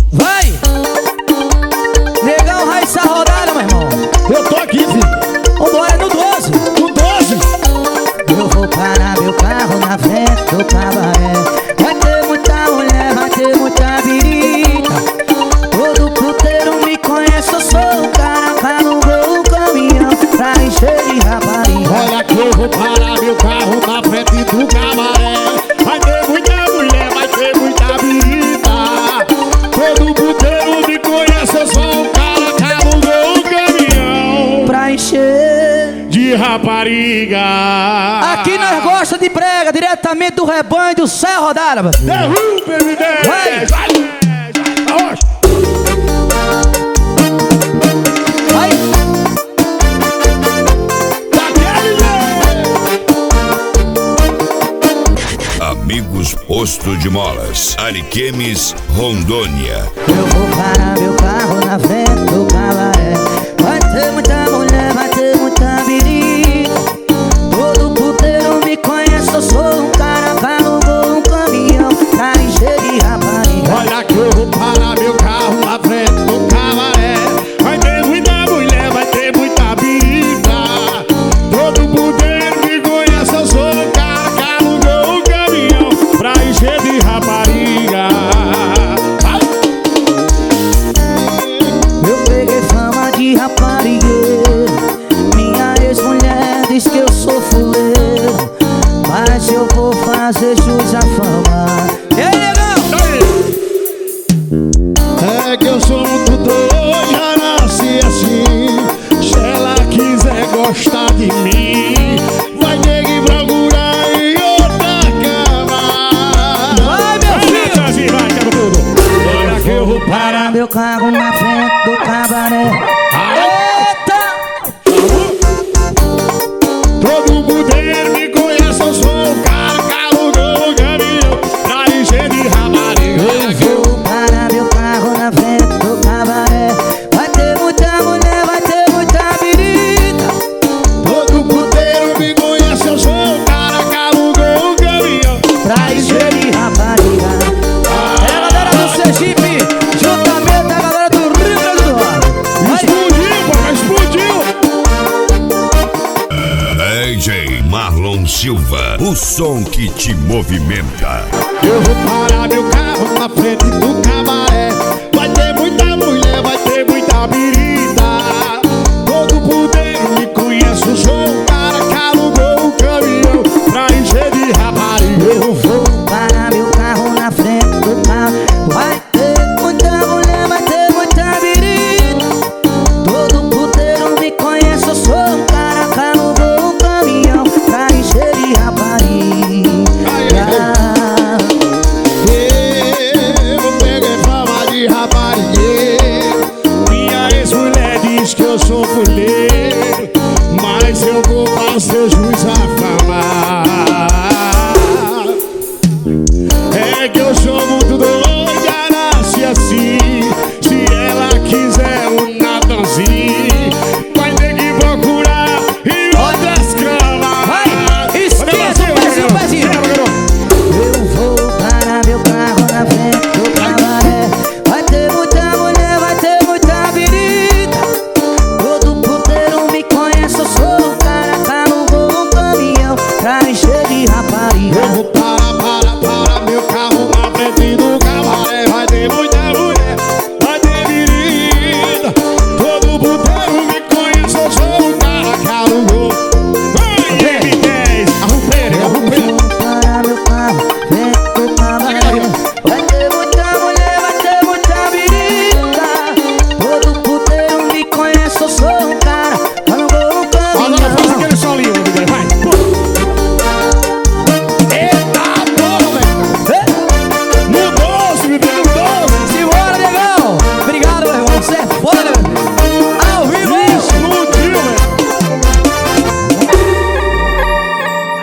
Vai! Negão, vai essa rodada, meu irmão. Eu tô aqui, filho. Vambora no 12. No 12. Eu vou parar meu carro na frente do cabaré. Vai ter muita mulher, vai ter muita virita. Todo puteiro me conhece, eu sou o cara que alugou o caminhão pra encher de rapariga. Olha que eu vou parar meu carro na frente do cabaré. Vai ter muita mulher, vai ter muita virita. Todo puteiro me conhece, eu sou o cara que alugou o caminhão Pra encher de rapariga. Aqui nós gosta de brega, diretamente do rebanho do Serra d'Árabe. Derruba, M10. Vai. Vai, vai. Vai! Amigos Posto de Molas, Ariquemes, Rondônia. Eu vou parar meu carro na frente do cabaré. Vai ter muita mulher, vai ter muita virita. Todo puteiro me conhece, eu sou um cara que alugou um caminhão pra encher de rapariga. Olha que eu vou parar meu carro na frente do cabaré. Vai ter muita mulher, vai ter muita virita. Todo puteiro me conhece, eu sou um cara que alugou um caminhão pra encher de rapariga. Eu peguei fama de raparigueiro. Minha ex-mulher diz que eu sou fuleiro, mas eu vou fazer jus à fama. Ei, negão! É que eu sou muito doido, já nasci assim. Se ela quiser gostar de mim, vai ter que procurar em outra cama. Vai, meu filho! Assim, vai, quebra tudo. Olha que eu vou parar Meu carro na frente do cabaré. Eita! Todo puteiro me conhece, eu sou o cara que alugou o caminhão pra encher de rapariga. Eu vou parar meu carro na frente do cabaré. Vai ter muita mulher, vai ter muita virita. Todo puteiro me conhece, eu sou o cara que alugou o caminhão Pra encher de rapariga. É a galera do Sergipe, juntamente a galera do Rio Grande do Norte. Vai! Explodiu, papai, explodiu. DJ Marlon Silva, o som que te movimenta. Eu vou parar meu carro na frente do